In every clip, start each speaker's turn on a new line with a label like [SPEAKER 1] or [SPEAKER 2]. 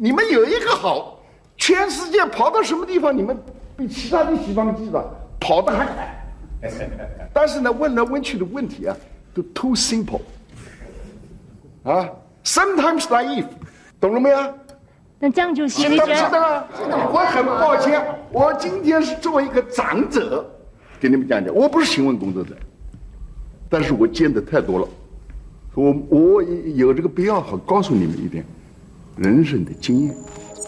[SPEAKER 1] 你们有一个好，全世界跑到什么地方，你们比其他的西方记者跑得还快。但是呢，问来问去的问题啊，都 too simple， 啊 ，sometimes naive， 懂了没有？
[SPEAKER 2] 那这样就行，你
[SPEAKER 1] 知道啊？我很抱歉，我今天是作为一个长者，给你们讲讲，我不是新闻工作者，但是我见的太多了，我有这个必要好告诉你们一点人生的经验。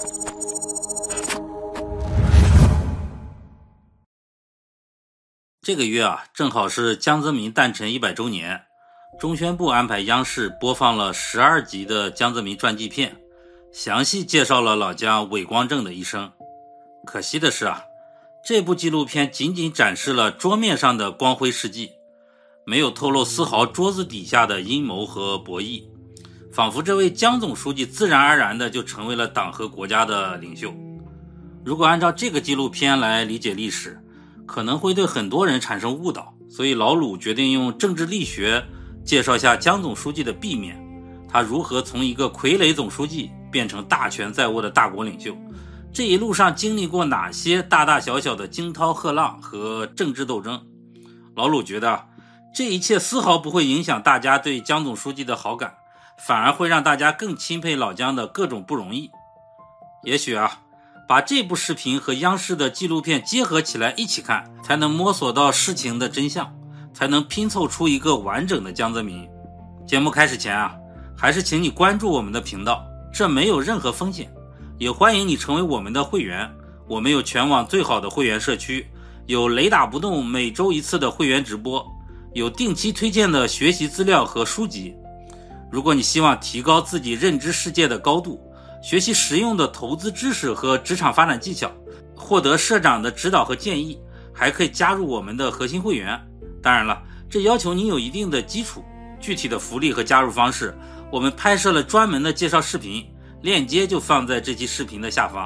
[SPEAKER 3] 这个月啊，正好是江泽民诞辰100周年，中宣部安排央视播放了12集的江泽民传记片，详细介绍了老江伟光正的一生。可惜的是啊，这部纪录片仅仅展示了桌面上的光辉事迹，没有透露丝毫桌子底下的阴谋和博弈，仿佛这位江总书记自然而然的就成为了党和国家的领袖。如果按照这个纪录片来理解历史，可能会对很多人产生误导，所以老鲁决定用政治力学介绍下江总书记的 B 面，他如何从一个傀儡总书记变成大权在握的大国领袖，这一路上经历过哪些大大小小的惊涛骇浪和政治斗争。老鲁觉得这一切丝毫不会影响大家对江总书记的好感，反而会让大家更钦佩老江的各种不容易。也许啊，把这部视频和央视的纪录片结合起来一起看，才能摸索到事情的真相，才能拼凑出一个完整的江泽民。节目开始前啊，还是请你关注我们的频道，这没有任何风险，也欢迎你成为我们的会员。我们有全网最好的会员社区，有雷打不动每周一次的会员直播，有定期推荐的学习资料和书籍。如果你希望提高自己认知世界的高度，学习实用的投资知识和职场发展技巧，获得社长的指导和建议，还可以加入我们的核心会员。当然了，这要求你有一定的基础，具体的福利和加入方式，我们拍摄了专门的介绍视频，链接就放在这期视频的下方。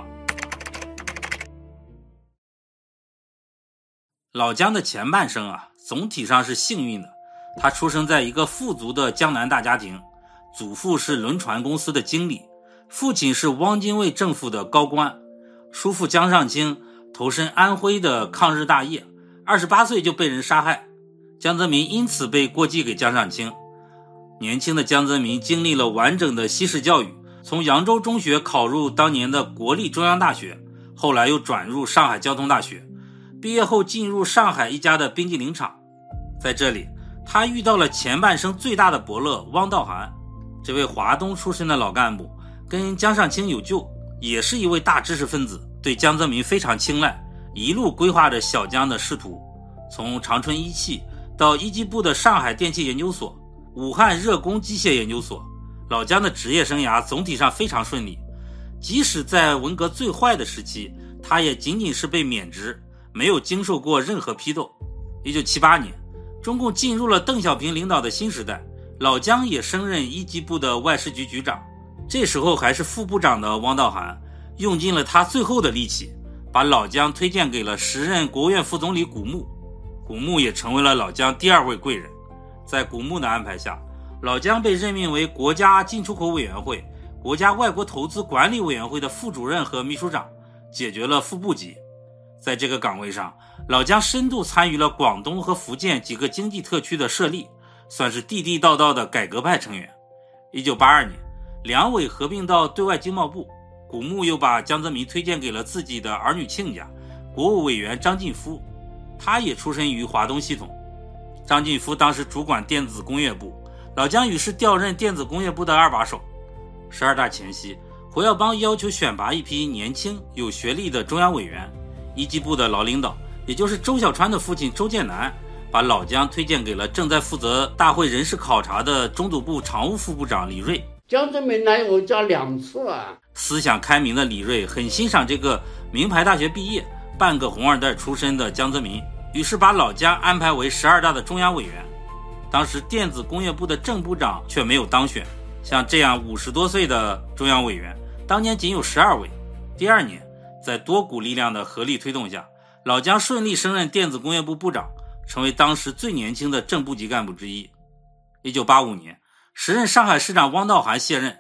[SPEAKER 3] 老江的前半生啊，总体上是幸运的，他出生在一个富足的江南大家庭，祖父是轮船公司的经理，父亲是汪精卫政府的高官，叔父江上清投身安徽的抗日大业，28岁就被人杀害，江泽民因此被过继给江上清。年轻的江泽民经历了完整的西式教育，从扬州中学考入当年的国立中央大学，后来又转入上海交通大学，毕业后进入上海一家的冰激凌厂。在这里，他遇到了前半生最大的伯乐汪道涵，这位华东出身的老干部跟江上清有旧，也是一位大知识分子，对江泽民非常青睐，一路规划着小江的仕途，从长春一汽到一机部的上海电气研究所、武汉热工机械研究所，老江的职业生涯总体上非常顺利。即使在文革最坏的时期，他也仅仅是被免职，没有经受过任何批斗。1978年，中共进入了邓小平领导的新时代，老江也升任一机部的外事局局长。这时候还是副部长的汪道涵用尽了他最后的力气，把老江推荐给了时任国务院副总理古牧，古牧也成为了老江第2位贵人。在古牧的安排下，老江被任命为国家进出口委员会、国家外国投资管理委员会的副主任和秘书长，解决了副部级。在这个岗位上，老江深度参与了广东和福建几个经济特区的设立，算是地地道道的改革派成员。1982年，两委合并到对外经贸部，古牧又把江泽民推荐给了自己的儿女亲家，国务委员张晋夫，他也出身于华东系统。张晋夫当时主管电子工业部，老江于是调任电子工业部的2把手。12大前夕，胡耀邦要求选拔一批年轻有学历的中央委员，一机部的老领导，也就是周小川的父亲周建南，把老江推荐给了正在负责大会人事考察的中组部常务副部长李锐。
[SPEAKER 4] 江泽民来我家2次啊。
[SPEAKER 3] 思想开明的李锐很欣赏这个名牌大学毕业、半个红二代出身的江泽民，于是把老江安排为12大的中央委员。当时电子工业部的正部长却没有当选，像这样50多岁的中央委员，当年仅有12位。第2年，在多股力量的合力推动下，老江顺利升任电子工业部部长，成为当时最年轻的正部级干部之一。1985年，时任上海市长汪道涵卸任，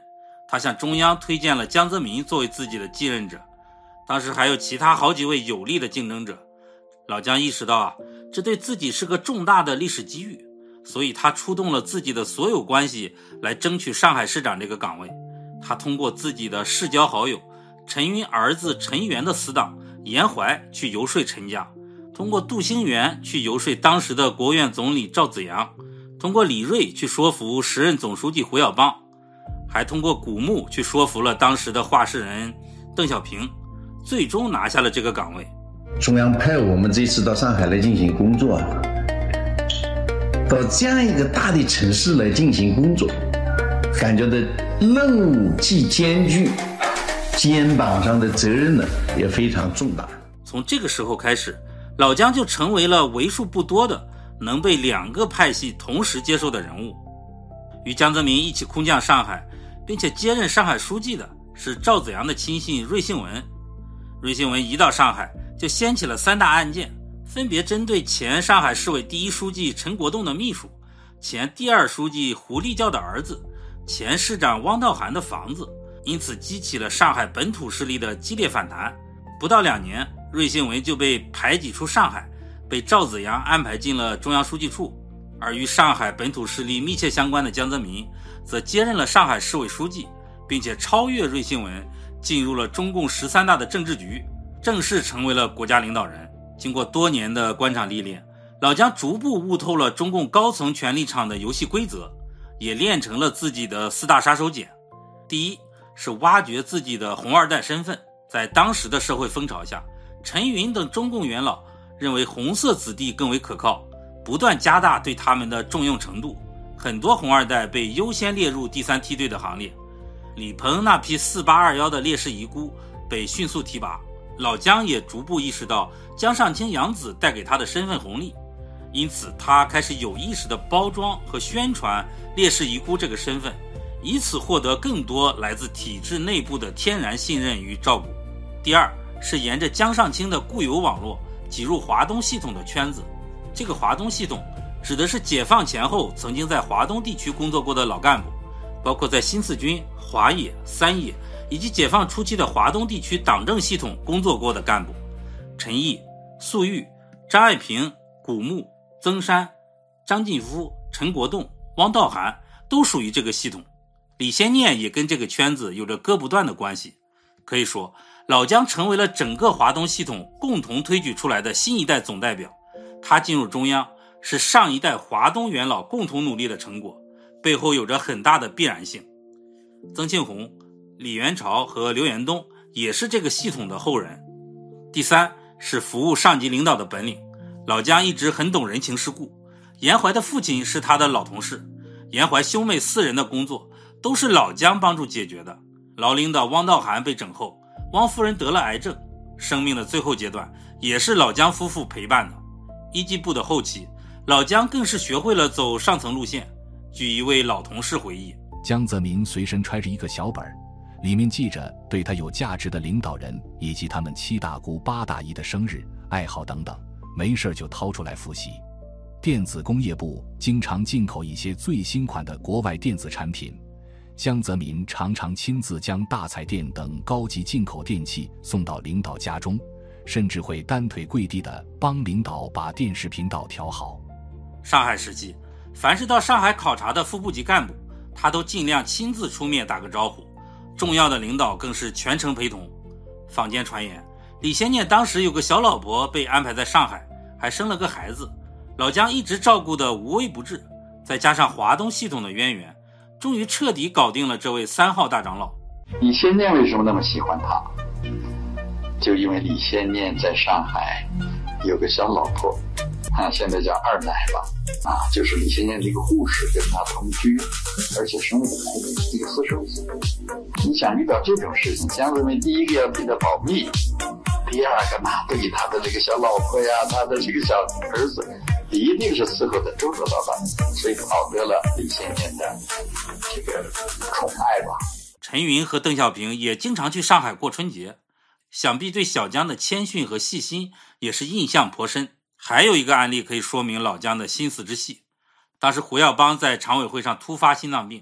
[SPEAKER 3] 他向中央推荐了江泽民作为自己的继任者，当时还有其他好几位有力的竞争者。老姜意识到这对自己是个重大的历史机遇，所以他出动了自己的所有关系来争取上海市长这个岗位。他通过自己的世交好友陈云儿子陈元的死党严怀去游说陈家，通过杜兴源去游说当时的国务院总理赵紫阳，通过李锐去说服时任总书记胡耀邦，还通过古牧去说服了当时的话事人邓小平，最终拿下了这个岗位。
[SPEAKER 2] 中央派我们这次到上海来进行工作，到这样一个大的城市来进行工作，感觉的任务既艰巨，肩膀上的责任呢也非常重大。
[SPEAKER 3] 从这个时候开始，老姜就成为了为数不多的能被两个派系同时接受的人物。与江泽民一起空降上海并且接任上海书记的是赵紫阳的亲信芮杏文。芮杏文一到上海就掀起了3大案件，分别针对前上海市委第1书记陈国栋的秘书、前第2书记胡立教的儿子、前市长汪道涵的房子，因此激起了上海本土势力的激烈反弹。不到2年，芮杏文就被排挤出上海，被赵紫阳安排进了中央书记处。而与上海本土势力密切相关的江泽民则接任了上海市委书记，并且超越芮杏文，进入了中共13大的政治局，正式成为了国家领导人。经过多年的官场历练，老姜逐步悟透了中共高层权力场的游戏规则，也练成了自己的4大杀手锏。第一是挖掘自己的红二代身份。在当时的社会风潮下，陈云等中共元老认为红色子弟更为可靠，不断加大对他们的重用程度，很多红二代被优先列入第3梯队的行列。李鹏那批4821的烈士遗孤被迅速提拔，老姜也逐步意识到江上清养子带给他的身份红利，因此他开始有意识地包装和宣传烈士遗孤这个身份，以此获得更多来自体制内部的天然信任与照顾。第二是沿着江上清的固有网络挤入华东系统的圈子。这个华东系统指的是解放前后曾经在华东地区工作过的老干部，包括在新四军、华野、三野以及解放初期的华东地区党政系统工作过的干部。陈毅、粟裕、张爱萍、古牧、曾山、张晋夫、陈国栋、汪道涵都属于这个系统。李先念也跟这个圈子有着割不断的关系。可以说，老姜成为了整个华东系统共同推举出来的新一代总代表。他进入中央是上一代华东元老共同努力的成果，背后有着很大的必然性。曾庆红、李元朝和刘延东也是这个系统的后人。第三是服务上级领导的本领。老姜一直很懂人情世故，严怀的父亲是他的老同事，严怀兄妹4人的工作都是老姜帮助解决的。老领导汪道涵被整后，汪夫人得了癌症，生命的最后阶段也是老姜夫妇陪伴的。一级部的后期，老姜更是学会了走上层路线。据一位老同事回忆，
[SPEAKER 5] 江泽民随身揣着一个小本，里面记着对他有价值的领导人以及他们7大姑8大姨的生日、爱好等等，没事就掏出来复习。电子工业部经常进口一些最新款的国外电子产品，江泽民常常亲自将大彩电等高级进口电器送到领导家中，甚至会单腿跪地地帮领导把电视频道调好。
[SPEAKER 3] 上海时期，凡是到上海考察的副部级干部，他都尽量亲自出面打个招呼，重要的领导更是全程陪同。坊间传言，李先念当时有个小老婆被安排在上海，还生了个孩子，老姜一直照顾得无微不至，再加上华东系统的渊源，终于彻底搞定了这位3号大长老。
[SPEAKER 6] 李先念为什么那么喜欢他？就因为李先念在上海有个小老婆，现在叫二奶吧，就是李先念的一个护士跟他同居，而且生了个孩子，一个私生子。你想遇到这种事情，江泽民第一个要替他保密，第二个呢，对他的这个小老婆呀，他的这个小儿子，一定是伺候的周周到到，所以讨得了李先念的这个宠爱吧。
[SPEAKER 3] 陈云和邓小平也经常去上海过春节，想必对小姜的谦逊和细心也是印象颇深。还有一个案例可以说明老姜的心思之细。当时胡耀邦在常委会上突发心脏病，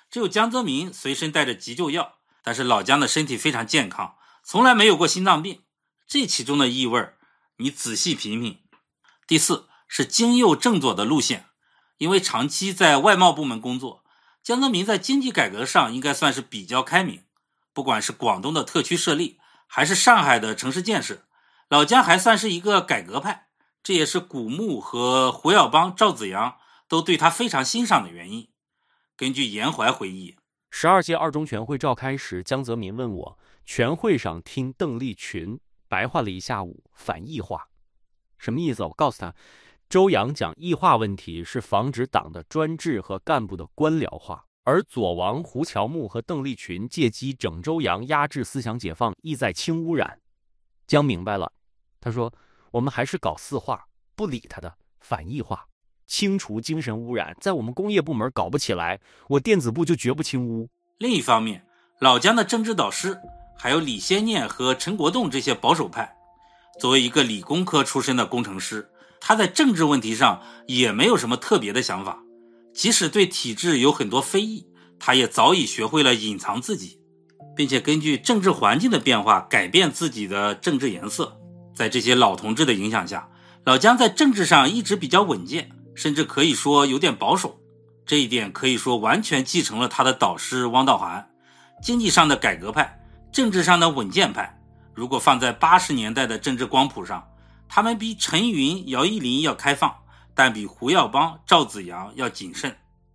[SPEAKER 3] 只有江泽民随身带着急救药，但是老江的身体非常健康，从来没有过心脏病，这其中的意味你仔细品品。第四是经右正左的路线，因为长期在外贸部门工作，江泽民在经济改革上应该算是比较开明，不管是广东的特区设立，还是上海的城市建设，老江还算是一个改革派，这也是古牧和胡耀邦、赵紫阳都对他非常欣赏的原因。根据严怀回忆
[SPEAKER 7] ，12届二中全会召开时，江泽民问我，全会上听邓丽群白话了一下午反异化，什么意思？我告诉他，周扬讲异化问题是防止党的专制和干部的官僚化，而左王胡乔木和邓丽群借机整周扬压制思想解放，意在轻污染。江明白了，他说我们还是搞四化，不理他的反异化，清除精神污染，在我们工业部门搞不起来，我电子部就绝不清污。
[SPEAKER 3] 另一方面，老江的政治导师还有李先念和陈国栋这些保守派，作为一个理工科出身的工程师，他在政治问题上也没有什么特别的想法，即使对体制有很多非议，他也早已学会了隐藏自己，并且根据政治环境的变化改变自己的政治颜色。在这些老同志的影响下，老江在政治上一直比较稳健，甚至可以说有点保守，这一点可以说完全继承了他的导师汪道涵。经济上的改革派，政治上的稳健派，如果放在80年代的政治光谱上，他们比陈云、姚依林要开放，但比胡耀邦、赵紫阳要谨慎。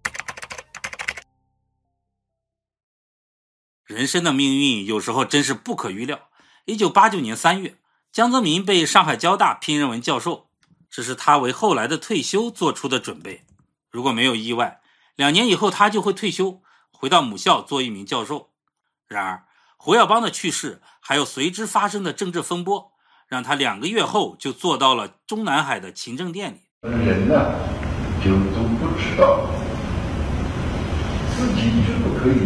[SPEAKER 3] 人生的命运有时候真是不可预料。1989年3月，江泽民被上海交大聘任为教授，这是他为后来的退休做出的准备。如果没有意外，2年以后他就会退休，回到母校做一名教授。然而胡耀邦的去世还有随之发生的政治风波，让他2个月后就做到了中南海的勤政殿里。
[SPEAKER 1] 人呢，就都不知道自己是不可以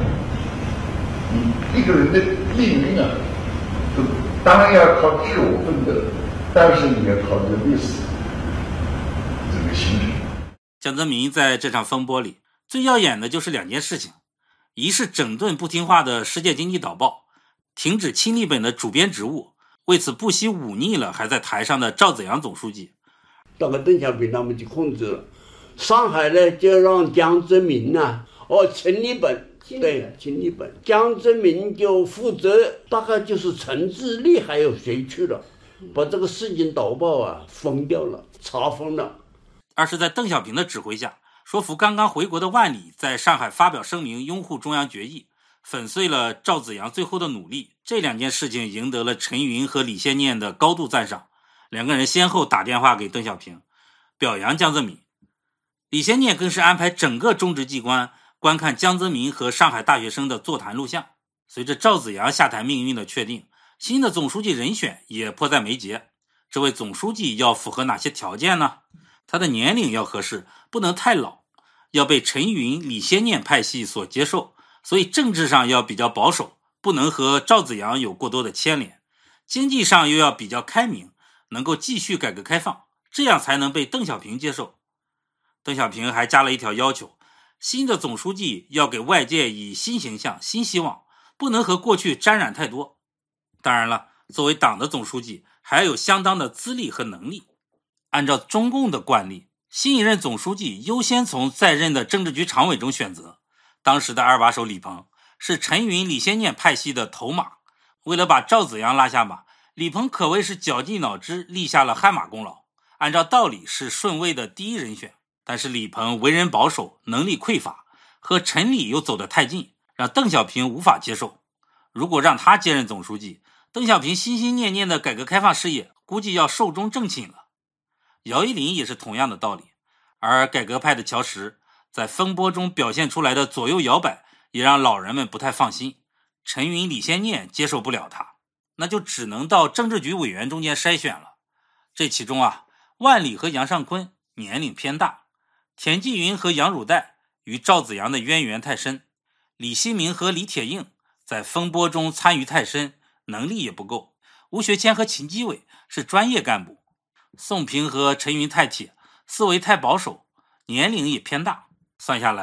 [SPEAKER 1] 你一个人的命运啊，当然要靠自我奋斗，但是你要靠这个历史这个形成。
[SPEAKER 3] 江泽民在这场风波里最耀眼的就是2件事情，一是整顿不听话的《世界经济导报》，停止亲历本的主编职务，为此不惜忤逆了还在台上的赵紫阳总书记。
[SPEAKER 4] 到了邓小平他们就控制了，上海呢就让江泽民呢陈立本，对，陈立本，江泽民就负责，大概就是陈自立还有谁去了，把这个《世经导报》啊封掉了，查封了。
[SPEAKER 3] 而是在邓小平的指挥下，说服刚刚回国的万里在上海发表声明拥护中央决议，粉碎了赵紫阳最后的努力。这2件事情赢得了陈云和李先念的高度赞赏，2个人先后打电话给邓小平表扬江泽民。李先念更是安排整个中直机关观看江泽民和上海大学生的座谈录像。随着赵紫阳下台命运的确定，新的总书记人选也迫在眉睫。这位总书记要符合哪些条件呢？他的年龄要合适，不能太老，要被陈云、李先念派系所接受，所以政治上要比较保守，不能和赵紫阳有过多的牵连。经济上又要比较开明，能够继续改革开放，这样才能被邓小平接受。邓小平还加了一条要求，新的总书记要给外界以新形象、新希望，不能和过去沾染太多。当然了，作为党的总书记，还要有相当的资历和能力。按照中共的惯例，新一任总书记优先从在任的政治局常委中选择。当时的2把手李鹏是陈云、李先念派系的头马，为了把赵紫阳拉下马，李鹏可谓是绞尽脑汁立下了汗马功劳。按照道理是顺位的第一人选，但是李鹏为人保守，能力匮乏，和陈李又走得太近，让邓小平无法接受。如果让他接任总书记，邓小平心心念念的改革开放事业估计要寿终正寝了。姚依林也是同样的道理，而改革派的乔石在风波中表现出来的左右摇摆，也让老人们不太放心。陈云、李先念接受不了他，那就只能到政治局委员中间筛选了。这其中万里和杨尚昆年龄偏大，田纪云和杨汝岱与赵紫阳的渊源太深，李希明和李铁映在风波中参与太深，能力也不够。吴学谦和秦基伟是专业干部，宋平和陈云太铁，思维太保守，年龄也偏大。算下来，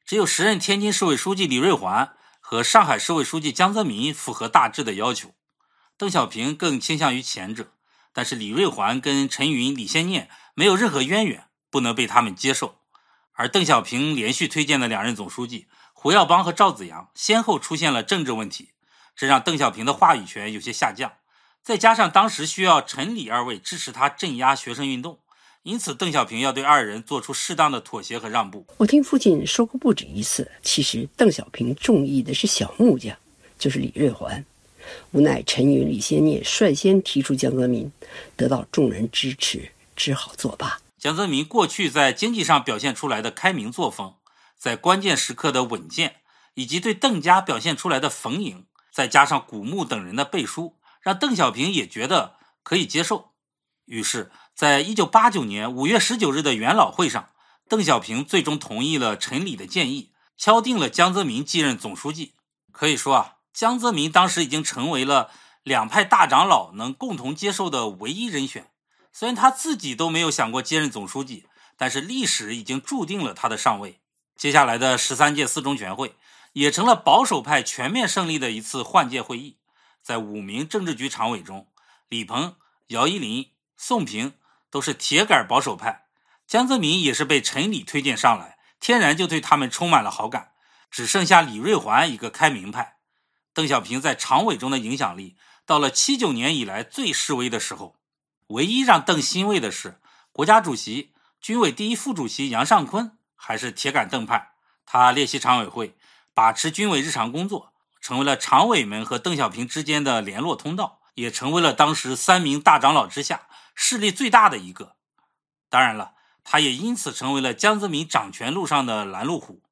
[SPEAKER 3] 只有时任天津市委书记李瑞环和上海市委书记江泽民符合大致的要求，邓小平更倾向于前者，但是李瑞环跟陈云、李先念没有任何渊源，不能被他们接受。而邓小平连续推荐的两任总书记胡耀邦和赵紫阳先后出现了政治问题，这让邓小平的话语权有些下降，再加上当时需要陈李二位支持他镇压学生运动，因此邓小平要对二人做出适当的妥协和让步。
[SPEAKER 8] 我听父亲说过不止一次，其实邓小平中意的是小木匠，就是李瑞环。无奈陈云、李先念率先提出江泽民，得到众人支持，只好作罢。
[SPEAKER 3] 江泽民过去在经济上表现出来的开明作风，在关键时刻的稳健，以及对邓家表现出来的逢迎，再加上古牧等人的背书，让邓小平也觉得可以接受。于是在1989年5月19日的元老会上，邓小平最终同意了陈李的建议，敲定了江泽民继任总书记。可以说江泽民当时已经成为了两派大长老能共同接受的唯一人选。虽然他自己都没有想过接任总书记，但是历史已经注定了他的上位。接下来的13届四中全会也成了保守派全面胜利的一次换届会议。在5名政治局常委中，李鹏、姚依林、宋平都是铁杆保守派，江泽民也是被陈李推荐上来，天然就对他们充满了好感，只剩下李瑞环一个开明派。邓小平在常委中的影响力到了79年以来最示威的时候。唯一让邓欣慰的是，国家主席、军委第一副主席杨尚昆还是铁杆邓派，他列席常委会，把持军委日常工作，成为了常委们和邓小平之间的联络通道，也成为了当时3名大长老之下势力最大的一个。当然了，他也因此成为了江泽民掌权路上的拦路虎。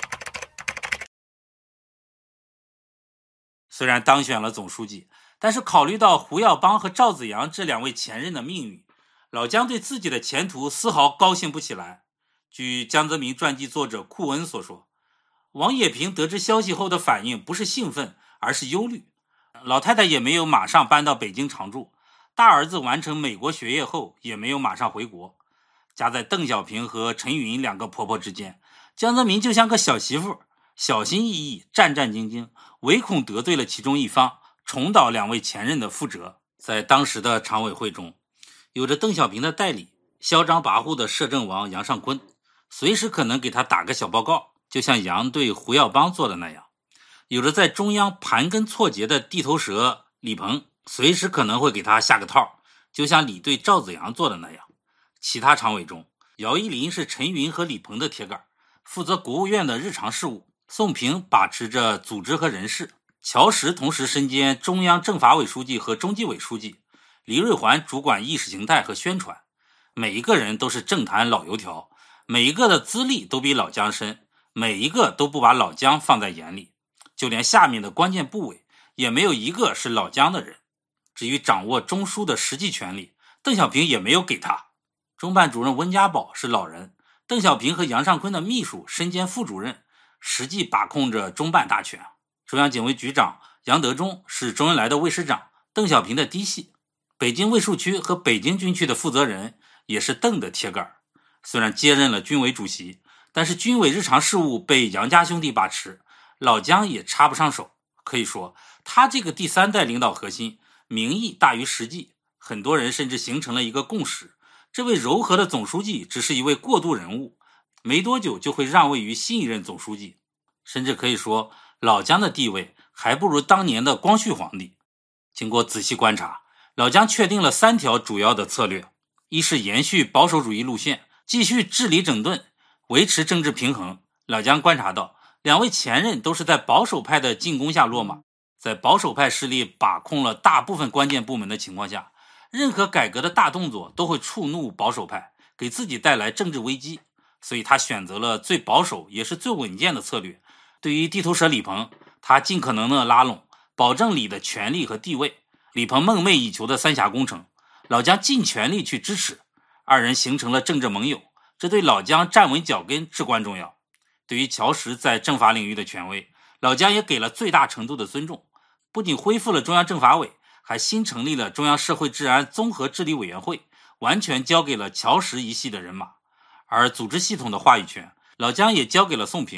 [SPEAKER 3] 虽然当选了总书记，但是考虑到胡耀邦和赵紫阳这2位前任的命运，老江对自己的前途丝毫高兴不起来。据江泽民传记作者库恩所说，王冶平得知消息后的反应不是兴奋，而是忧虑。老太太也没有马上搬到北京常住，大儿子完成美国学业后也没有马上回国。夹在邓小平和陈云2个婆婆之间，江泽民就像个小媳妇，小心翼翼、战战兢兢，唯恐得罪了其中一方，重蹈2位前任的覆辙。在当时的常委会中，有着邓小平的代理，嚣张跋扈的摄政王杨尚昆，随时可能给他打个小报告，就像杨对胡耀邦做的那样。有着在中央盘根错节的地头蛇李鹏，随时可能会给他下个套，就像李对赵紫阳做的那样。其他常委中，姚依林是陈云和李鹏的铁杆，负责国务院的日常事务，宋平把持着组织和人事，乔石同时身兼中央政法委书记和中纪委书记，李瑞环主管意识形态和宣传。每一个人都是政坛老油条，每一个的资历都比老江深，每一个都不把老江放在眼里，就连下面的关键部委也没有一个是老江的人。至于掌握中枢的实际权力，邓小平也没有给他。中办主任温家宝是老人，邓小平和杨尚昆的秘书身兼副主任，实际把控着中办大权。中央警卫局长杨德忠是周恩来的卫士长，邓小平的嫡系。北京卫戍区和北京军区的负责人也是邓的铁杆。虽然接任了军委主席，但是军委日常事务被杨家兄弟把持，老江也插不上手。可以说他这个第3代领导核心，名义大于实际。很多人甚至形成了一个共识，这位柔和的总书记只是一位过渡人物，没多久就会让位于新一任总书记。甚至可以说老江的地位还不如当年的光绪皇帝。经过仔细观察，老江确定了3条主要的策略：一是延续保守主义路线，继续治理整顿，维持政治平衡。老江观察到2位前任都是在保守派的进攻下落马，在保守派势力把控了大部分关键部门的情况下，任何改革的大动作都会触怒保守派，给自己带来政治危机。所以他选择了最保守也是最稳健的策略。对于地头蛇李鹏，他尽可能的拉拢，保证李的权力和地位。李鹏梦寐以求的3峡工程，老江尽全力去支持，2人形成了政治盟友，这对老江站稳脚跟至关重要。对于乔石在政法领域的权威，老江也给了最大程度的尊重，不仅恢复了中央政法委，还新成立了中央社会治安综合治理委员会，完全交给了乔石一系的人马。而组织系统的话语权，老江也交给了宋平，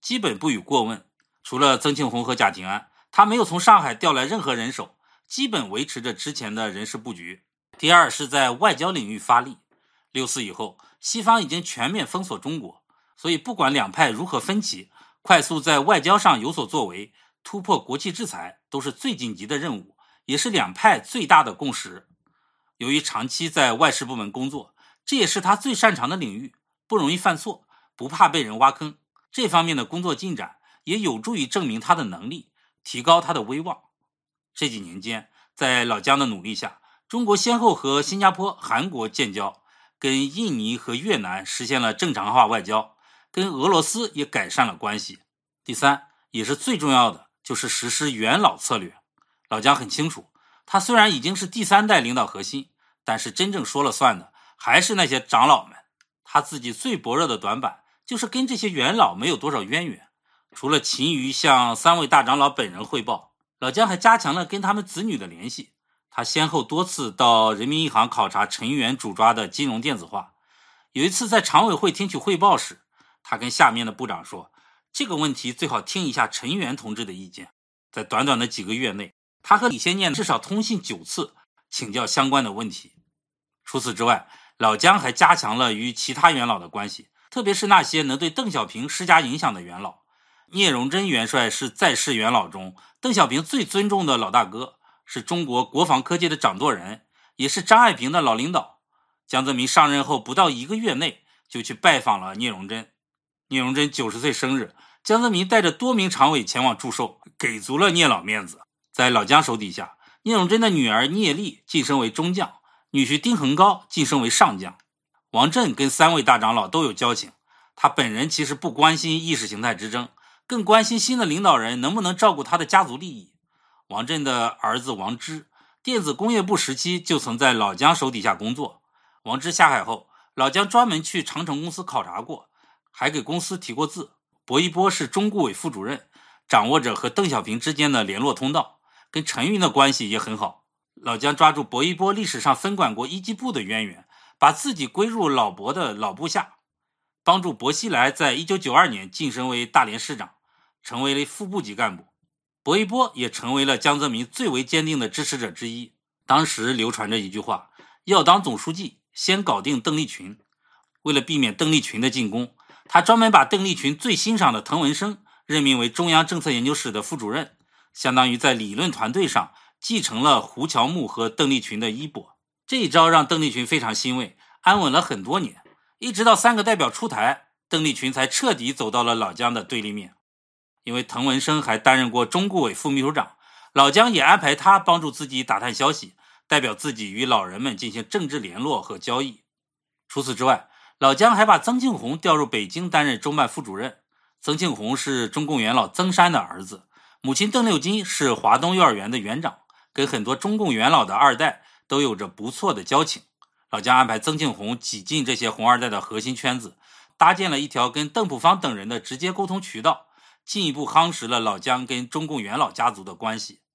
[SPEAKER 3] 基本不予过问。除了曾庆红和贾廷安，他没有从上海调来任何人手，基本维持着之前的人事布局。第二是在外交领域发力。6·4以后，西方已经全面封锁中国，所以不管两派如何分歧，快速在外交上有所作为，突破国际制裁都是最紧急的任务，也是两派最大的共识。由于长期在外事部门工作，这也是他最擅长的领域，不容易犯错，不怕被人挖坑。这方面的工作进展也有助于证明他的能力，提高他的威望。这几年间，在老姜的努力下，中国先后和新加坡、韩国建交，跟印尼和越南实现了正常化外交，跟俄罗斯也改善了关系。第三，也是最重要的，就是实施元老策略。老姜很清楚，他虽然已经是第3代领导核心，但是真正说了算的还是那些长老们。他自己最薄弱的短板就是跟这些元老没有多少渊源，除了勤于向3位大长老本人汇报，老姜还加强了跟他们子女的联系。他先后多次到人民银行考察陈元主抓的金融电子化。有一次在常委会听取汇报时，他跟下面的部长说，这个问题最好听一下陈元同志的意见。在短短的几个月内，他和李先念至少通信9次，请教相关的问题。除此之外，老姜还加强了与其他元老的关系，特别是那些能对邓小平施加影响的元老。聂荣臻元帅是在世元老中邓小平最尊重的老大哥，是中国国防科技的掌舵人，也是张爱萍的老领导。江泽民上任后不到1个月内就去拜访了聂荣臻。聂荣臻90岁生日，江泽民带着多名常委前往祝寿，给足了聂老面子。在老姜手底下，聂荣臻的女儿聂丽晋升为中将，女婿丁恒高晋升为上将。王震跟3位大长老都有交情，他本人其实不关心意识形态之争，更关心新的领导人能不能照顾他的家族利益。王震的儿子王芝，电子工业部时期就曾在老姜手底下工作。王芝下海后，老姜专门去长城公司考察过，还给公司提过字。薄一波是中顾委副主任，掌握着和邓小平之间的联络通道，跟陈云的关系也很好。老姜抓住薄一波历史上分管过一级部的渊源，把自己归入老薄的老部下，帮助薄熙来在1992年晋升为大连市长，成为了副部级干部。薄一波也成为了江泽民最为坚定的支持者之一。当时流传着一句话，要当总书记先搞定邓丽群。为了避免邓丽群的进攻，他专门把邓丽群最欣赏的滕文生任命为中央政策研究室的副主任，相当于在理论团队上继承了胡乔木和邓丽群的衣钵。这一招让邓丽群非常欣慰，安稳了很多年，一直到3个代表出台，邓丽群才彻底走到了老姜的对立面。因为滕文生还担任过中顾委副秘书长，老姜也安排他帮助自己打探消息，代表自己与老人们进行政治联络和交易。除此之外，老姜还把曾庆红调入北京担任中办副主任。曾庆红是中共元老曾山的儿子，母亲邓六金是华东幼儿园的园长，跟很多中共元老的2代都有着不错的交情。老姜安排曾庆红挤进这些红2代的核心圈子，搭建了一条跟邓朴方等人的直接沟通渠道，进一步夯实了老姜跟中共元老家族的关系。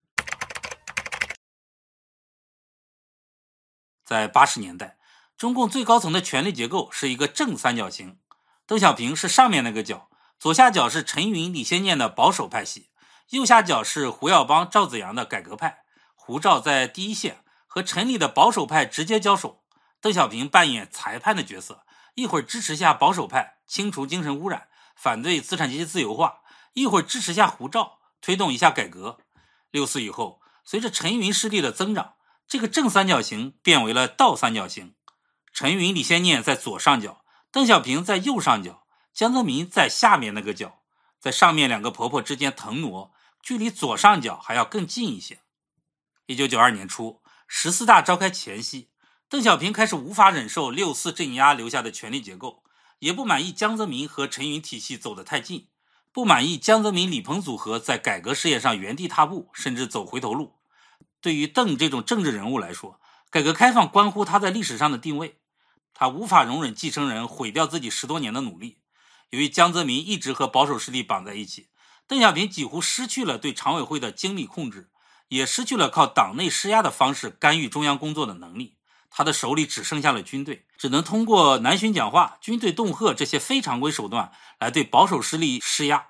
[SPEAKER 3] 在80年代，中共最高层的权力结构是一个正三角形，邓小平是上面那个角，左下角是陈云、李先念的保守派系，右下角是胡耀邦、赵紫阳的改革派。胡赵在第一线和陈李的保守派直接交手，邓小平扮演裁判的角色，一会儿支持下保守派清除精神污染，反对资产阶级自由化，一会儿支持下胡赵，推动一下改革。6·4以后，随着陈云势力的增长，这个正三角形变为了倒三角形。陈云、李先念在左上角，邓小平在右上角，江泽民在下面那个角，在上面2个婆婆之间腾挪，距离左上角还要更近一些。1992年初，14大召开前夕，邓小平开始无法忍受6·4镇压留下的权力结构，也不满意江泽民和陈云体系走得太近，不满意江泽民李鹏组合在改革事业上原地踏步，甚至走回头路。对于邓这种政治人物来说，改革开放关乎他在历史上的定位，他无法容忍继承人毁掉自己10多年的努力。由于江泽民一直和保守势力绑在一起，邓小平几乎失去了对常委会的精力控制，也失去了靠党内施压的方式干预中央工作的能力。 他的手里只剩下了军队，只能通过南巡讲话、军队恫吓这些非常规手段来对保守势力施压。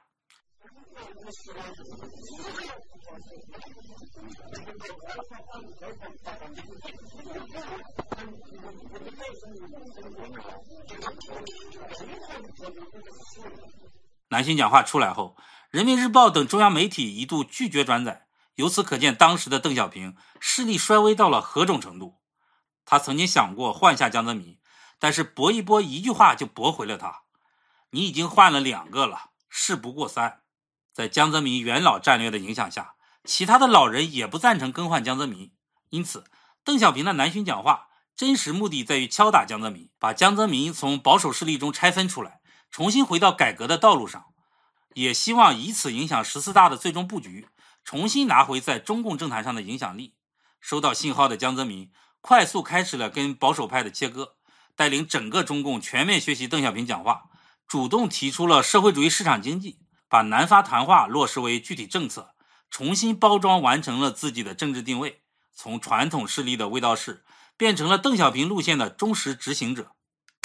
[SPEAKER 3] 南巡讲话出来后，人民日报等中央媒体一度拒绝转载，由此可见当时的邓小平势力衰微到了何种程度。他曾经想过换下江泽民，但是薄一波一句话就驳回了他：你已经换了2个了，事不过3。在江泽民元老战略的影响下，其他的老人也不赞成更换江泽民，因此邓小平的南巡讲话真实目的在于敲打江泽民，把江泽民从保守势力中拆分出来，重新回到改革的道路上，也希望以此影响14大的最终布局，重新拿回在中共政坛上的影响力。收到信号的江泽民快速开始了跟保守派的切割，带领整个中共全面学习邓小平讲话，主动提出了社会主义市场经济，把南发谈话落实为具体政策，重新包装完成了自己的政治定位，从传统势力的卫道士变成了邓小平路线的忠实执行者。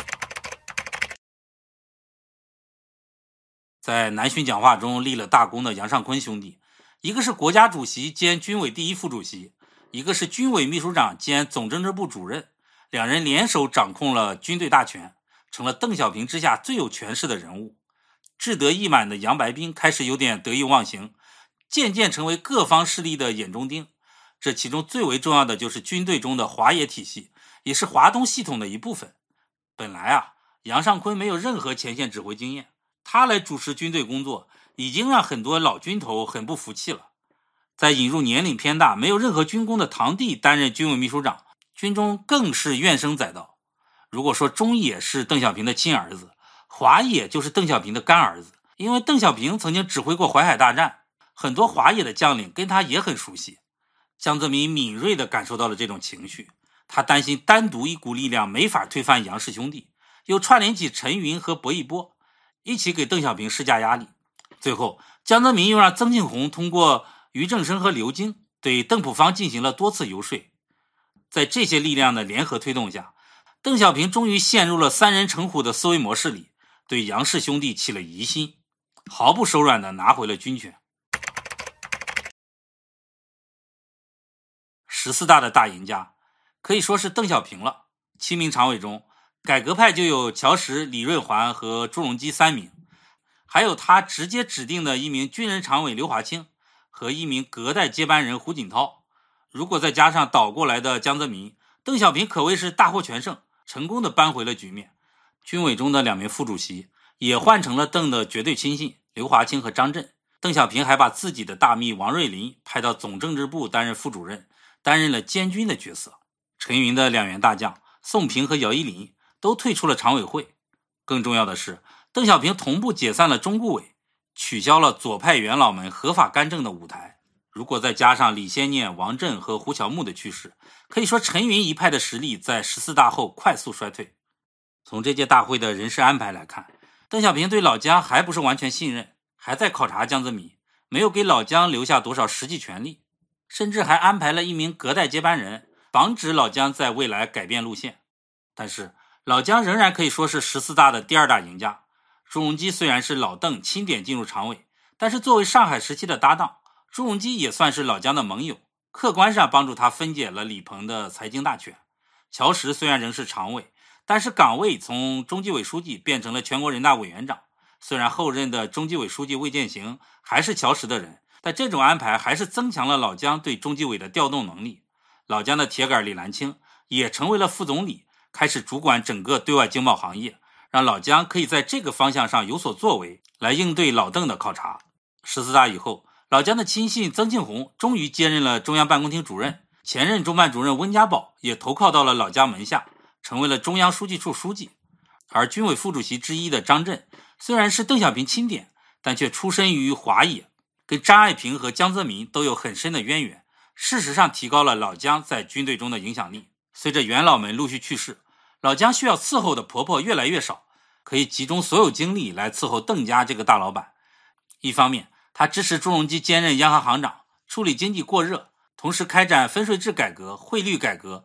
[SPEAKER 3] 在南巡讲话中立了大功的杨尚昆兄弟，一个是国家主席兼军委第1副主席，一个是军委秘书长兼总政治部主任，两人联手掌控了军队大权，成了邓小平之下最有权势的人物。志得意满的杨白冰开始有点得意忘形，渐渐成为各方势力的眼中钉。这其中最为重要的就是军队中的华野体系，也是华东系统的一部分。本来杨尚昆没有任何前线指挥经验，他来主持军队工作，已经让很多老军头很不服气了。再引入年龄偏大、没有任何军功的堂弟担任军委秘书长，军中更是怨声载道。如果说中野是邓小平的亲儿子，华野就是邓小平的干儿子，因为邓小平曾经指挥过淮海大战，很多华野的将领跟他也很熟悉。江泽民敏锐地感受到了这种情绪，他担心单独一股力量没法推翻杨氏兄弟，又串联起陈云和薄一波，一起给邓小平施加压力。最后江泽民又让曾庆红通过俞正声和刘京对邓朴方进行了多次游说。在这些力量的联合推动下，邓小平终于陷入了3人成虎的思维模式里，对杨氏兄弟起了疑心，毫不手软地拿回了军权。14大的大赢家可以说是邓小平了。7名常委中，改革派就有乔石、李瑞环和朱镕基3名，还有他直接指定的1名军人常委刘华清和1名隔代接班人胡锦涛。如果再加上倒过来的江泽民，邓小平可谓是大获全胜，成功的扳回了局面。军委中的2名副主席也换成了邓的绝对亲信刘华清和张震。邓小平还把自己的大秘王瑞林派到总政治部担任副主任，担任了监军的角色。陈云的2员大将宋平和姚依林都退出了常委会。更重要的是，邓小平同步解散了中顾委，取消了左派元老们合法干政的舞台。如果再加上李先念、王震和胡乔木的去世，可以说陈云一派的实力在14大后快速衰退。从这届大会的人事安排来看，邓小平对老江还不是完全信任，还在考察江泽民，没有给老江留下多少实际权力，甚至还安排了1名隔代接班人，防止老江在未来改变路线。但是老江仍然可以说是14大的第2大赢家。朱镕基虽然是老邓钦点进入常委，但是作为上海时期的搭档，朱镕基也算是老江的盟友，客观上帮助他分解了李鹏的财经大权。乔石虽然仍是常委，但是岗位从中纪委书记变成了全国人大委员长。虽然后任的中纪委书记魏建行还是乔石的人，但这种安排还是增强了老江对中纪委的调动能力。老江的铁杆李兰清也成为了副总理，开始主管整个对外经贸行业，让老江可以在这个方向上有所作为，来应对老邓的考察。14大以后，老江的亲信曾庆红终于接任了中央办公厅主任，前任中办主任温家宝也投靠到了老江门下，成为了中央书记处书记。而军委副主席之一的张震虽然是邓小平钦点，但却出身于华野，跟张爱萍和江泽民都有很深的渊源，事实上提高了老江在军队中的影响力。随着元老们陆续去世，老江需要伺候的婆婆越来越少，可以集中所有精力来伺候邓家这个大老板。一方面他支持朱镕基兼任央行行长，处理经济过热，同时开展分税制改革、汇率改革，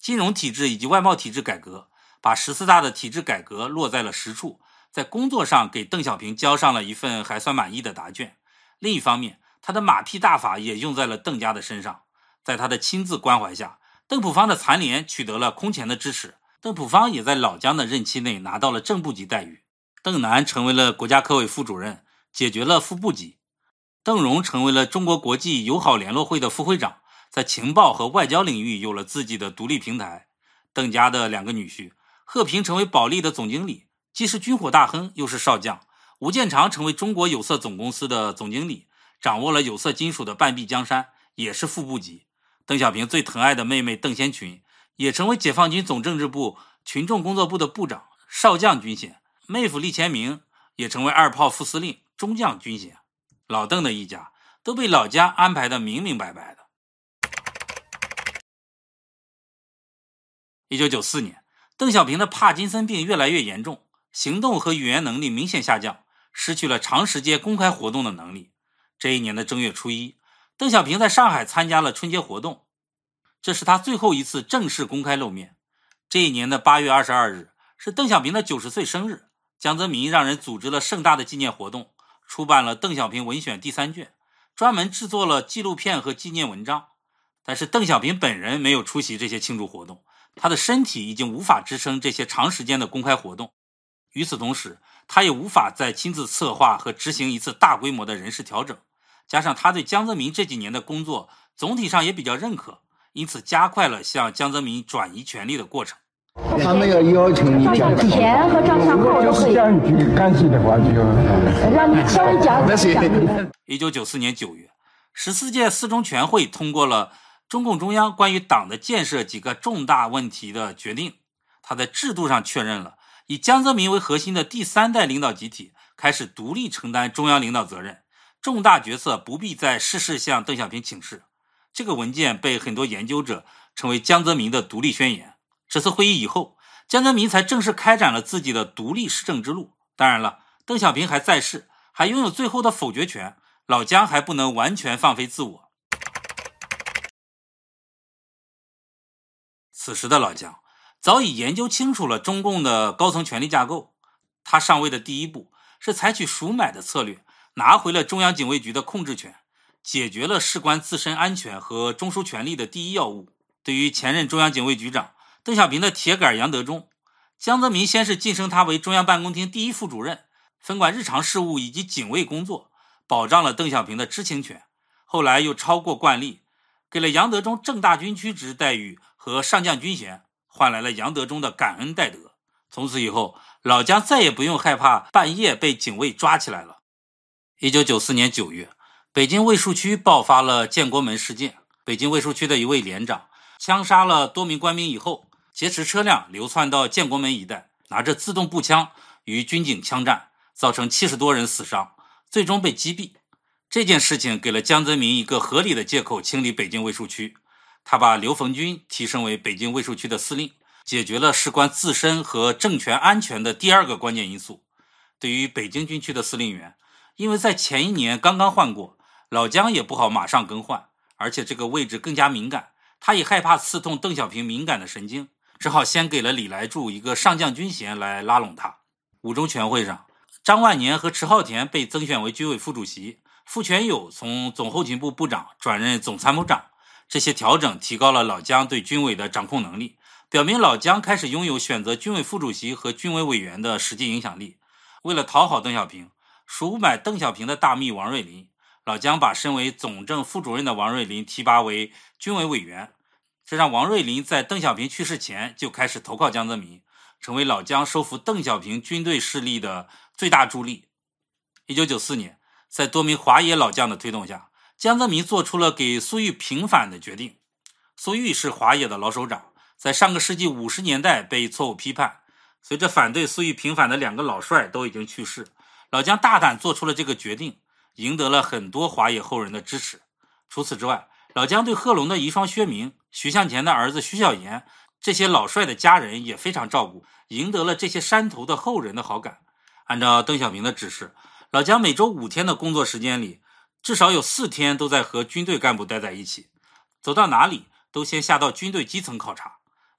[SPEAKER 3] 金融体制以及外贸体制改革，把14大的体制改革落在了实处，在工作上给邓小平交上了一份还算满意的答卷。另一方面，他的马屁大法也用在了邓家的身上，在他的亲自关怀下，邓朴方的残联取得了空前的支持，邓朴方也在老姜的任期内拿到了正部级待遇。邓南成为了国家科委副主任，解决了副部级。邓荣成为了中国国际友好联络会的副会长，在情报和外交领域有了自己的独立平台。邓家的2个女婿，贺平成为保利的总经理，既是军火大亨又是少将。吴建长成为中国有色总公司的总经理，掌握了有色金属的半壁江山，也是副部级。邓小平最疼爱的妹妹邓先群也成为解放军总政治部群众工作部的部长，少将军衔。妹夫厉乾明也成为2炮副司令，中将军衔。老邓的一家都被老姜安排的明明白白的。1994年，邓小平的帕金森病越来越严重，行动和语言能力明显下降，失去了长时间公开活动的能力。这一年的正月初1，邓小平在上海参加了春节活动，这是他最后一次正式公开露面。这一年的8月22日是邓小平的90岁生日，江泽民让人组织了盛大的纪念活动，出版了《邓小平文选》第3卷，专门制作了纪录片和纪念文章。但是邓小平本人没有出席这些庆祝活动，他的身体已经无法支撑这些长时间的公开活动。与此同时，他也无法再亲自策划和执行一次大规模的人事调整，加上他对江泽民这几年的工作总体上也比较认可，因此加快了向江泽民转移权力的过程。
[SPEAKER 1] 他们要求你讲
[SPEAKER 9] 前和照相后都可以。
[SPEAKER 1] 这样去干涉的话，就
[SPEAKER 9] 让你稍微讲讲。
[SPEAKER 3] 1994年9月，14届4中全会通过了中共中央关于党的建设几个重大问题的决定。他在制度上确认了以江泽民为核心的第3代领导集体开始独立承担中央领导责任，重大决策不必再事事向邓小平请示。这个文件被很多研究者称为江泽民的独立宣言。这次会议以后，江泽民才正式开展了自己的独立施政之路。当然了，邓小平还在世，还拥有最后的否决权，老姜还不能完全放飞自我。此时的老姜早已研究清楚了中共的高层权力架构，他上位的第一步是采取赎买的策略，拿回了中央警卫局的控制权，解决了事关自身安全和中枢权力的第一要务。对于前任中央警卫局长邓小平的铁杆杨德忠，江泽民先是晋升他为中央办公厅第1副主任，分管日常事务以及警卫工作，保障了邓小平的知情权。后来又超过惯例，给了杨德忠正大军区职待遇和上将军衔，换来了杨德忠的感恩戴德。从此以后，老姜再也不用害怕半夜被警卫抓起来了。1994年9月，北京卫戍区爆发了建国门事件。北京卫戍区的一位连长枪杀了多名官兵以后，劫持车辆流窜到建国门一带，拿着自动步枪与军警枪战，造成70多人死伤，最终被击毙。这件事情给了江泽民一个合理的借口清理北京卫戍区，他把刘逢军提升为北京卫戍区的司令，解决了事关自身和政权安全的第2个关键因素。对于北京军区的司令员，因为在前1年刚刚换过，老姜也不好马上更换，而且这个位置更加敏感，他也害怕刺痛邓小平敏感的神经，只好先给了李来柱一个上将军衔来拉拢他。5中全会上，张万年和迟浩田被增选为军委副主席，傅全友从总后勤部部长转任总参谋长。这些调整提高了老姜对军委的掌控能力，表明老姜开始拥有选择军委副主席和军委委员的实际影响力。为了讨好邓小平，赎买邓小平的大秘王瑞林，老姜把身为总政副主任的王瑞林提拔为军委委员，这让王瑞林在邓小平去世前就开始投靠江泽民，成为老姜收服邓小平军队势力的最大助力。1994年，在多名华野老将的推动下，江泽民做出了给苏玉平反的决定。苏玉是华野的老首长，在上个世纪50年代被错误批判，随着反对苏玉平反的2个老帅都已经去世，老姜大胆做出了这个决定，赢得了很多华野后人的支持。除此之外，老姜对贺龙的遗孀薛明、徐向前的儿子徐小岩这些老帅的家人也非常照顾，赢得了这些山头的后人的好感。按照邓小平的指示，老姜每周5天的工作时间里，至少有4天都在和军队干部待在一起，走到哪里都先下到军队基层考察。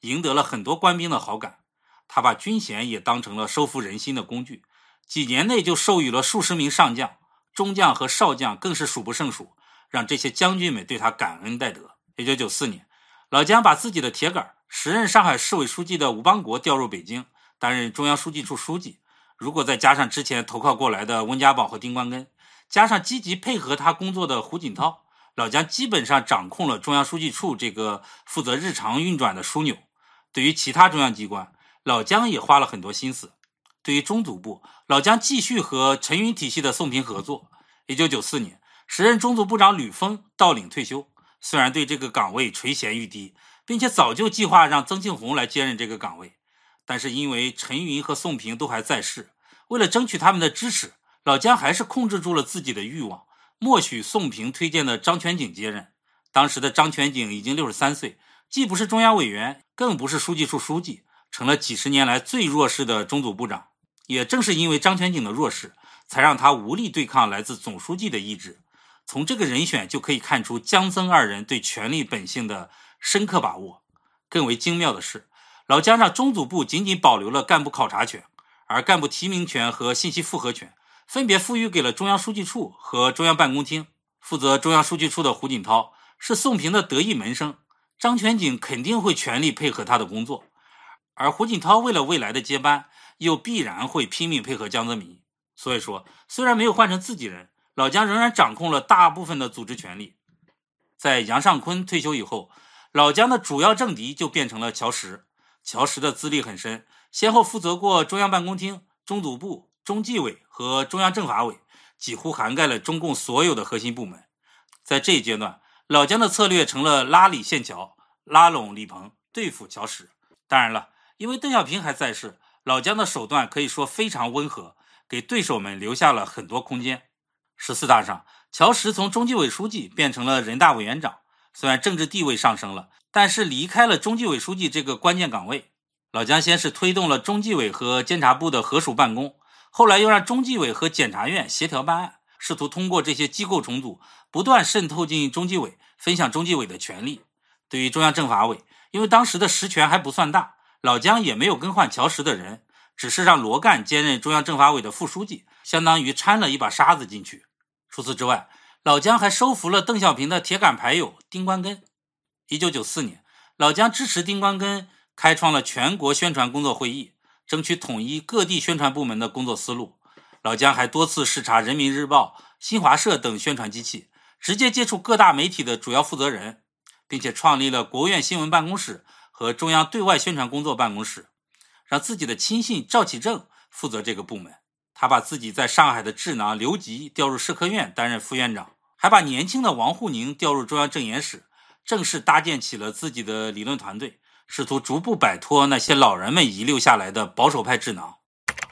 [SPEAKER 3] 赢得了很多官兵的好感。他把军衔也当成了收服人心的工具，几年内就授予了数十名上将，中将和少将更是数不胜数，让这些将军们对他感恩戴德。1994年，老姜把自己的铁杆时任上海市委书记的吴邦国调入北京，担任中央书记处书记。如果再加上之前投靠过来的温家宝和丁光根，加上积极配合他工作的胡锦涛，老姜基本上掌控了中央书记处这个负责日常运转的枢纽。对于其他中央机关，老姜也花了很多心思。对于中组部，老姜继续和陈云体系的宋平合作。1994年，时任中组部长吕峰到领退休，虽然对这个岗位垂涎欲滴，并且早就计划让曾庆红来接任这个岗位，但是因为陈云和宋平都还在世，为了争取他们的支持，老姜还是控制住了自己的欲望，默许宋平推荐的张全景接任。当时的张全景已经63岁，既不是中央委员，更不是书记处书记，成了几十年来最弱势的中组部长。也正是因为张全景的弱势，才让他无力对抗来自总书记的意志。从这个人选就可以看出姜曾二人对权力本性的深刻把握。更为精妙的是，老姜让中组部仅仅保留了干部考察权，而干部提名权和信息复核权分别赋予给了中央书记处和中央办公厅。负责中央书记处的胡锦涛是宋平的得意门生，张全景肯定会全力配合他的工作，而胡锦涛为了未来的接班，又必然会拼命配合江泽民。所以说，虽然没有换成自己人，老姜仍然掌控了大部分的组织权力。在杨尚昆退休以后，老姜的主要政敌就变成了乔石。乔石的资历很深，先后负责过中央办公厅、中组部、中纪委和中央政法委，几乎涵盖了中共所有的核心部门。在这一阶段，老姜的策略成了拉李献乔，拉拢李鹏，对付乔石。当然了，因为邓小平还在世，老姜的手段可以说非常温和，给对手们留下了很多空间。14大上，乔石从中纪委书记变成了人大委员长，虽然政治地位上升了，但是离开了中纪委书记这个关键岗位。老姜先是推动了中纪委和监察部的合署办公，后来又让中纪委和检察院协调办案，试图通过这些机构重组，不断渗透进中纪委，分享中纪委的权力。对于中央政法委，因为当时的实权还不算大，老姜也没有更换乔石的人，只是让罗干兼任中央政法委的副书记，相当于掺了一把沙子进去。除此之外，老姜还收服了邓小平的铁杆牌友丁光根。1994年，老姜支持丁光根开创了全国宣传工作会议，争取统一各地宣传部门的工作思路。老姜还多次视察人民日报、新华社等宣传机器，直接接触各大媒体的主要负责人，并且创立了国务院新闻办公室和中央对外宣传工作办公室，让自己的亲信赵启正负责这个部门。他把自己在上海的智囊刘吉调入社科院担任副院长，还把年轻的王沪宁调入中央政研室，正式搭建起了自己的理论团队，试图逐步摆脱那些老人们遗留下来的保守派智囊。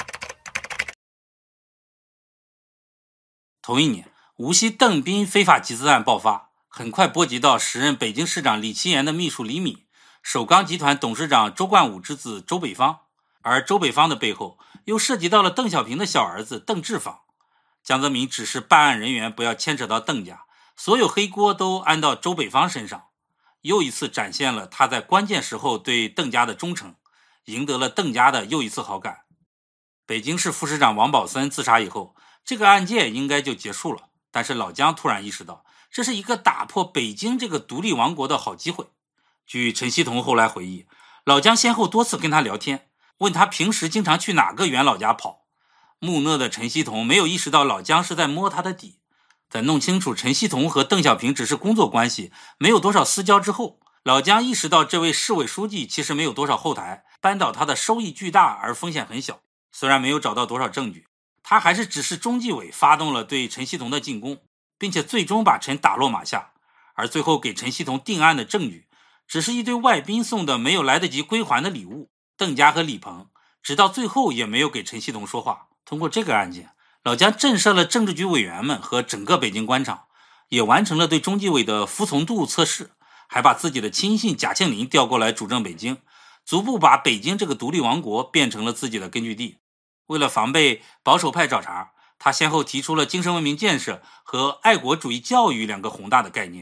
[SPEAKER 3] 同一年，无锡邓斌非法集资案爆发，很快波及到时任北京市长李奇岩的秘书李敏，首钢集团董事长周冠武之子周北方，而周北方的背后又涉及到了邓小平的小儿子邓志芳。江泽民指示办案人员不要牵扯到邓家，所有黑锅都安到周北方身上，又一次展现了他在关键时候对邓家的忠诚，赢得了邓家的又一次好感。北京市副市长王宝森自杀以后，这个案件应该就结束了，但是老姜突然意识到，这是一个打破北京这个独立王国的好机会。据陈锡同后来回忆，老姜先后多次跟他聊天，问他平时经常去哪个元老家跑。木讷的陈锡同没有意识到老姜是在摸他的底。在弄清楚陈锡同和邓小平只是工作关系，没有多少私交之后，老姜意识到这位市委书记其实没有多少后台，扳倒他的收益巨大而风险很小。虽然没有找到多少证据，他还是指示中纪委发动了对陈锡同的进攻，并且最终把陈打落马下。而最后给陈锡同定案的证据，只是一堆外宾送的没有来得及归还的礼物。邓家和李鹏直到最后也没有给陈锡同说话。通过这个案件，老姜震慑了政治局委员们和整个北京官场，也完成了对中纪委的服从度测试，还把自己的亲信贾庆林调过来主政北京，逐步把北京这个独立王国变成了自己的根据地。为了防备保守派找茬，他先后提出了精神文明建设和爱国主义教育两个宏大的概念。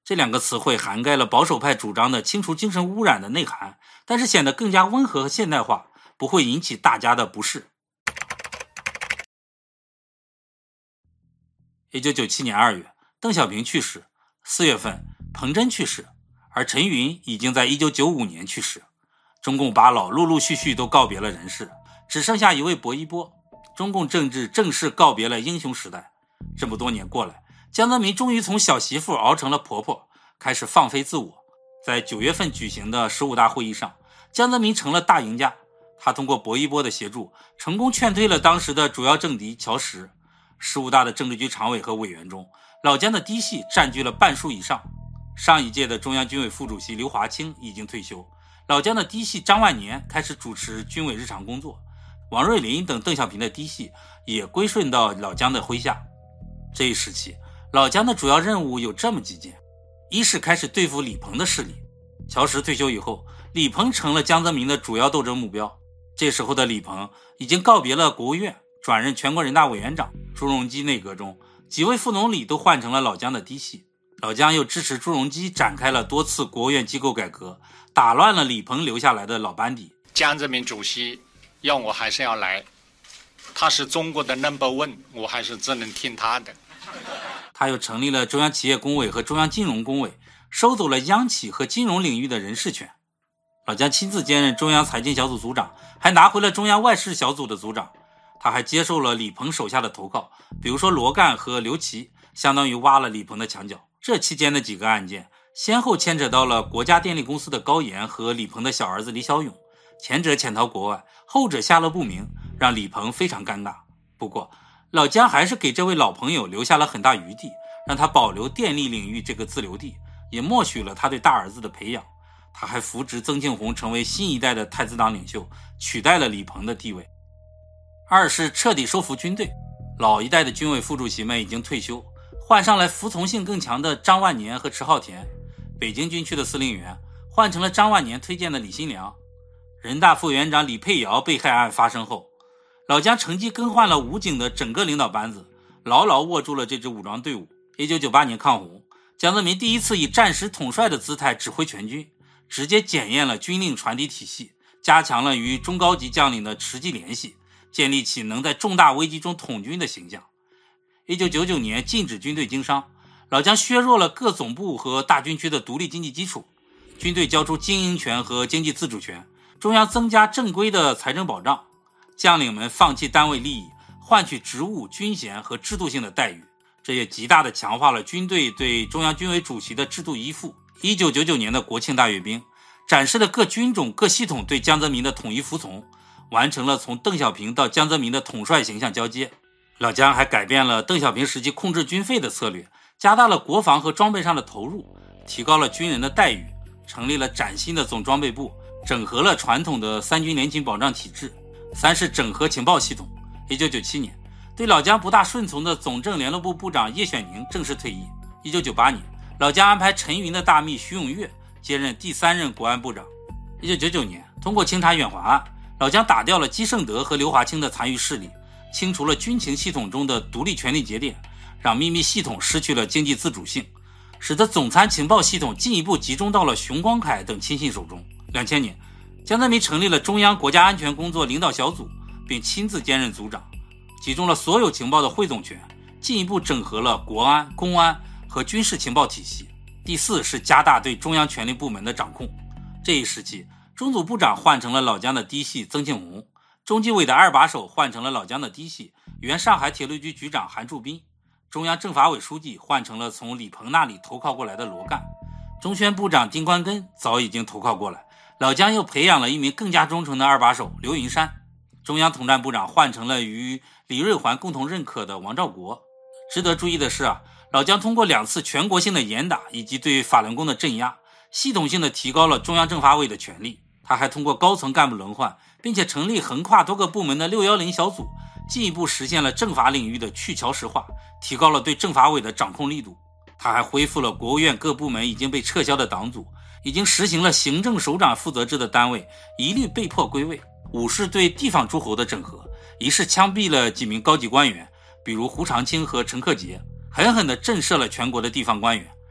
[SPEAKER 3] 这两个词汇涵盖了保守派主张的清除精神污染的内涵，但是显得更加温和和现代化，不会引起大家的不适。1997年2月，邓小平去世，4月份彭真去世，而陈云已经在1995年去世。中共八老陆陆续续都告别了人世，只剩下一位薄一波。中共政治正式告别了英雄时代。这么多年过来，江泽民终于从小媳妇熬成了婆婆，开始放飞自我。在9月份举行的15大会议上，江泽民成了大赢家。他通过薄一波的协助，成功劝退了当时的主要政敌乔石。15大的政治局常委和委员中，老江的嫡系占据了半数以上。上一届的中央军委副主席刘华清已经退休，老江的嫡系张万年开始主持军委日常工作，王瑞林等邓小平的嫡系也归顺到老江的麾下。这一时期，老江的主要任务有这么几件：一是开始对付李鹏的势力。乔石退休以后，李鹏成了江泽民的主要斗争目标。这时候的李鹏已经告别了国务院，转任全国人大委员长。朱镕基内阁中，几位副总理都换成了老江的嫡系。老江又支持朱镕基展开了多次国务院机构改革，打乱了李鹏留下来的老班底。
[SPEAKER 10] 江泽民主席要我还是要来，他是中国的 No.1， 我还是只能听他的。
[SPEAKER 3] 他又成立了中央企业工委和中央金融工委，收走了央企和金融领域的人事权。老江亲自兼任中央财经小组组长，还拿回了中央外事小组的组长。他还接受了李鹏手下的投靠，比如说罗干和刘奇，相当于挖了李鹏的墙角。这期间的几个案件先后牵扯到了国家电力公司的高岩和李鹏的小儿子李小勇，前者潜逃国外，后者下落不明，让李鹏非常尴尬。不过老江还是给这位老朋友留下了很大余地，让他保留电力领域这个自留地，也默许了他对大儿子的培养。他还扶植曾庆红成为新一代的太子党领袖，取代了李鹏的地位。二是彻底收服军队，老一代的军委副主席们已经退休，换上来服从性更强的张万年和迟浩田。北京军区的司令员换成了张万年推荐的李新良。人大副委员长李佩瑶被害案发生后，老江乘机更换了武警的整个领导班子，牢牢握住了这支武装队伍。1998年抗洪，江泽民第一次以战时统帅的姿态指挥全军，直接检验了军令传递体系，加强了与中高级将领的实际联系，建立起能在重大危机中统军的形象。1999年禁止军队经商，老江削弱了各总部和大军区的独立经济基础，军队交出经营权和经济自主权，中央增加正规的财政保障，将领们放弃单位利益，换取职务、军衔和制度性的待遇，这也极大地强化了军队对中央军委主席的制度依附。1999年的国庆大阅兵展示了各军种各系统对江泽民的统一服从，完成了从邓小平到江泽民的统帅形象交接。老江还改变了邓小平时期控制军费的策略，加大了国防和装备上的投入，提高了军人的待遇，成立了崭新的总装备部，整合了传统的三军联勤保障体制。三是整合情报系统。1997年，对老江不大顺从的总政联络部部长叶选宁正式退役。1998年，老江安排陈云的大秘徐永月接任第3任国安部长。1999年，通过清查远华案，老江打掉了基胜德和刘华清的残余势力，清除了军情系统中的独立权力节点，让秘密系统失去了经济自主性，使得总参情报系统进一步集中到了熊光凯等亲信手中。2000年，江泽民成立了中央国家安全工作领导小组，并亲自兼任组长，集中了所有情报的汇总权，进一步整合了国安、公安和军事情报体系。第4是加大对中央权力部门的掌控。这一时期，中组部长换成了老江的嫡系曾庆红，中纪委的2把手换成了老江的嫡系原上海铁路局局长韩柱斌，中央政法委书记换成了从李鹏那里投靠过来的罗干，中宣部长丁关根早已经投靠过来，老江又培养了一名更加忠诚的2把手刘云山，中央统战部长换成了与李瑞环共同认可的王兆国。值得注意的是老江通过2次全国性的严打以及对法轮功的镇压，系统性的提高了中央政法委的权力。他还通过高层干部轮换，并且成立横跨多个部门的610小组，进一步实现了政法领域的去侨实化，提高了对政法委的掌控力度。他还恢复了国务院各部门已经被撤销的党组，已经实行了行政首长负责制的单位一律被迫归位。5是对地方诸侯的整合，一是枪毙了几名高级官员，比如胡长清和陈克杰，狠狠地震慑了全国的地方官员。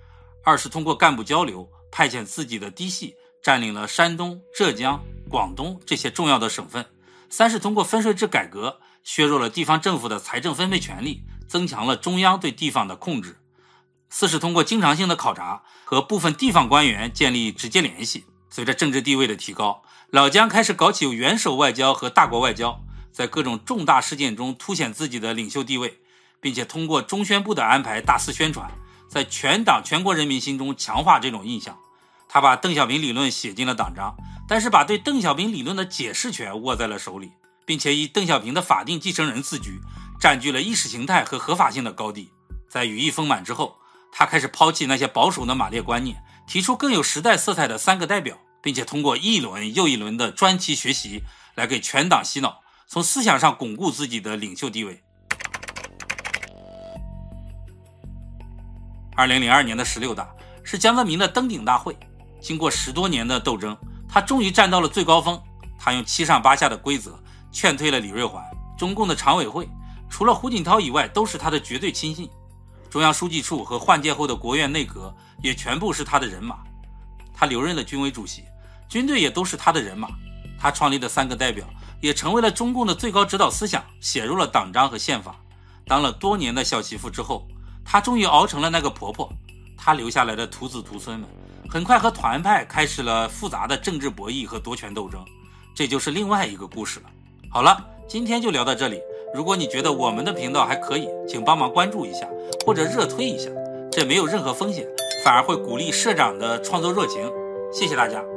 [SPEAKER 3] 二是通过干部交流，派遣自己的嫡系占领了山东、浙江、广东这些重要的省份；三是通过分税制改革，削弱了地方政府的财政分配权力，增强了中央对地方的控制；四是通过经常性的考察和部分地方官员建立直接联系。随着政治地位的提高，老姜开始搞起元首外交和大国外交，在各种重大事件中凸显自己的领袖地位，并且通过中宣部的安排大肆宣传，在全党全国人民心中强化这种印象。他把邓小平理论写进了党章，但是把对邓小平理论的解释权握在了手里，并且以邓小平的法定继承人自居，占据了意识形态和合法性的高地。在羽翼丰满之后，他开始抛弃那些保守的马列观念，提出更有时代色彩的三个代表，并且通过一轮又一轮的专题学习来给全党洗脑，从思想上巩固自己的领袖地位。2002年的16大是江泽民的登顶大会，经过10多年的斗争，他终于站到了最高峰。他用7上8下的规则劝退了李瑞环，中共的常委会除了胡锦涛以外都是他的绝对亲信，中央书记处和换届后的国务院内阁也全部是他的人马，他留任了军委主席，军队也都是他的人马。他创立的3个代表也成为了中共的最高指导思想，写入了党章和宪法。当了多年的小媳妇之后，他终于熬成了那个婆婆。他留下来的徒子徒孙们很快和团派开始了复杂的政治博弈和夺权斗争，这就是另外一个故事了。好了，今天就聊到这里。如果你觉得我们的频道还可以，请帮忙关注一下或者热推一下，这没有任何风险，反而会鼓励社长的创作热情。谢谢大家。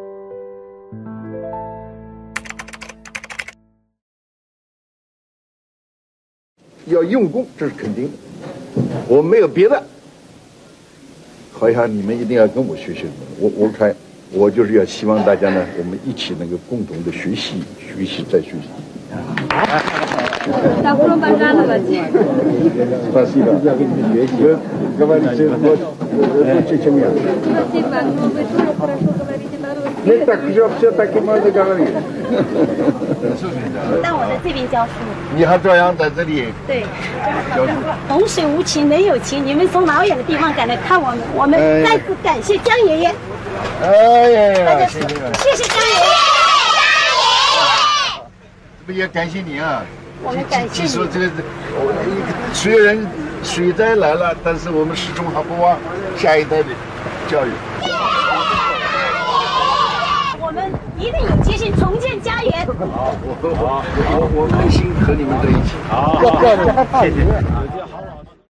[SPEAKER 1] 要用功，这是肯定的，我没有别的。好像你们一定要跟我学习，我看我就是要希望大家呢，我们一起能够共同的学习再学习。Спасибо. Говорите мне. Не так же все таки можно говорить.
[SPEAKER 11] 到我的这边教书。
[SPEAKER 1] 你还照样在这里？
[SPEAKER 11] 对，教书。同学无情人有情，你们从老远的地方赶来看我们，我们再次感谢江爷爷。
[SPEAKER 1] 哎呀，谢
[SPEAKER 11] 谢江爷爷。
[SPEAKER 1] 这不也感谢你啊！
[SPEAKER 11] 我们感谢你。
[SPEAKER 1] 说这个，虽然水灾来了，但是我们始终还不忘下一代的教育。
[SPEAKER 11] 我们一定有决心重建家园。
[SPEAKER 1] 好，我开心和你们在一起。
[SPEAKER 12] 好，谢谢。